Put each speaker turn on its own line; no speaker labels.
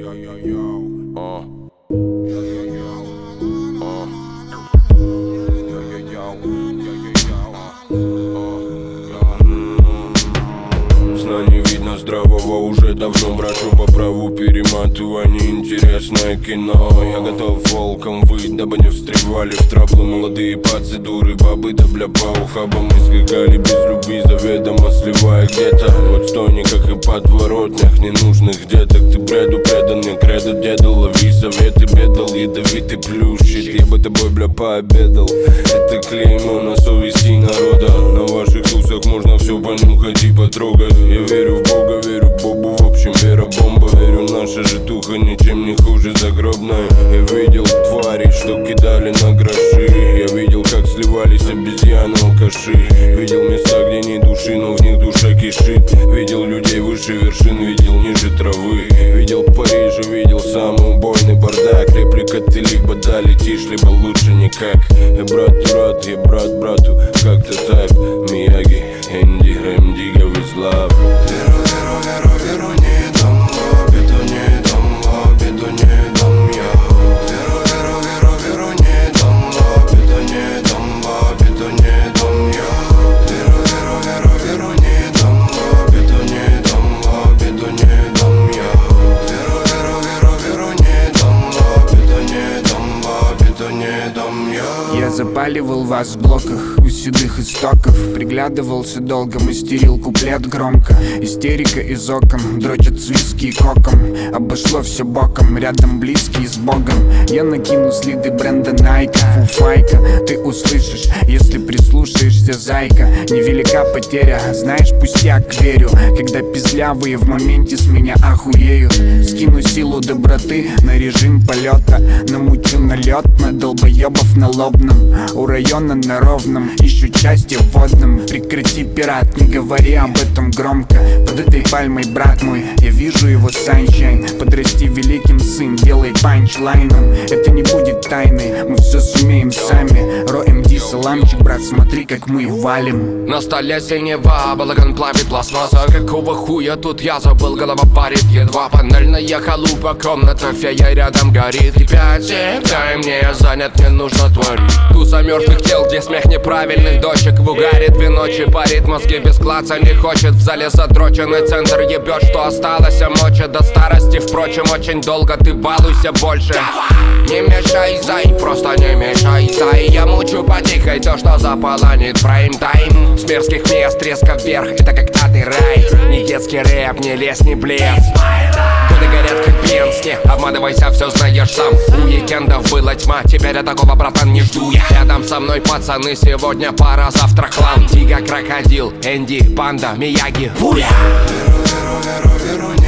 Сна не видно здравого, уже давно брошу по праву перематывание. Интересное кино, я готов волком выть, дабы не встревали в траблы молодые процедуры, бабы да бля по ухабам. Мы скакали без любви, заведомо сливая где-то вот стойниках и подворотнях ненужных деток. Ты бреду преданный, кредо деда, лови советы, бедал ядовитый плющит. Я бы тобой бля пообедал, это клеймо на совести народа. На ваших тусах можно все понюхать и потрогать. Я верю в Бога, верю в Бобу, в общем вера бомба. Верю, наша житуха ничем не хуже загробной. Я видел тварей, что кидали на гроши. Я видел, как сливались обезьяны, алкаши. Видел места, где ни души, но в них душа кишит. Видел людей выше вершин, видел ниже травы. Видел Париж, видел самый убойный бардак. Реплика ты либо да летишь, либо лучше никак. Я брату, я брат брату, как-то так. Мияги, Энди, Рэм Дигга, with love.
Веру, веру, веру, веру, не дам в обиду, не дам в обиду, не дам я. Веру, веру, веру, веру, не дам в обиду, не дам в обиду, не дам я. Веру, веру, веру, веру, не дам в обиду, не дам в обиду, не дам я. Веру, веру, веру, веру, не дам в обиду, не дам в обиду, не дам я.
Я запаливал вас в блоках у седых истоков. Приглядывался долго, мастерил куплет громко. Истерика из окон, дрочат свиски и коком. Обошло все боком, рядом близкие с Богом. Я накину следы бренда Nike, фуфайка. Ты услышишь, если прислушаешься, зайка. Невелика потеря, знаешь, пустяк, верю. Когда пизлявые в моменте с меня охуеют. Скину силу доброты на режим полета. Намучу налет на долбоебов на лобном. У района на ровном, ищу счастье в водном. Прекрати, пират, не говори об этом громко. Под этой пальмой, брат мой, я вижу его саншайн. Подрасти великим сын, делай панчлайном. Это не будет тайной, мы все сумеем сами. Ро МД, саламчик, брат, смотри, как мы валим.
На столе синева, балаган плавит пластмасса. Какого хуя тут я забыл, голова парит. Едва панельная халупа, комната фея рядом горит. И 5-7, дай мне, я занят, мне нужно творить. Туса мертвых тел, где смех неправильных дочек. В угаре 2 ночи парит, мозги без клаца не хочет. В зале задроченный центр ебет, что осталось, а моча до старости. Впрочем, очень долго ты балуйся больше. Не мешай, зай, просто не мешай, зай. Я мучу по тихой то, что заполонит прайм-тайм. С мерзких мест резко вверх, это как адый рай. Не детский рэп, не лес, не блеск. Годы горят как бенз, не обманывайся, все знаешь сам. У уикендов была тьма, теперь я такого, братан, не жду я. Рядом со мной пацаны, сегодня пара, завтра клан. Тига, крокодил, Энди, панда, Мияги, Буя.
Веру, веру, веру, веру, не